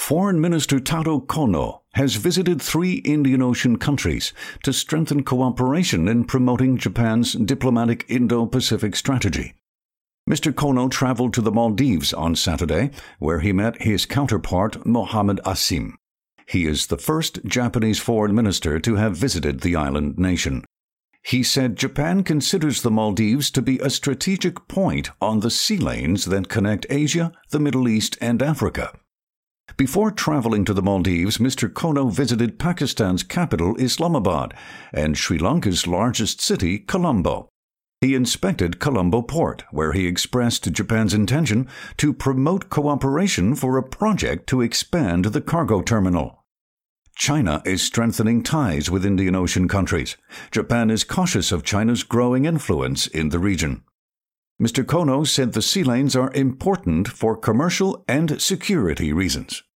Foreign Minister Taro Kono has visited 3 Indian Ocean countries to strengthen cooperation in promoting Japan's diplomatic Indo-Pacific strategy. Mr. Kono traveled to the Maldives on Saturday, where he met his counterpart Mohammed Asim. He is the first Japanese foreign minister to have visited the island nation. He said Japan considers the Maldives to be a strategic point on the sea lanes that connect Asia, the Middle East, and Africa. Before traveling to the Maldives, Mr. Kono visited Pakistan's capital, Islamabad, and Sri Lanka's largest city, Colombo. He inspected Colombo Port, where he expressed Japan's intention to promote cooperation for a project to expand the cargo terminal. China is strengthening ties with Indian Ocean countries. Japan is cautious of China's growing influence in the region. Mr. Kono said the sea lanes are important for commercial and security reasons.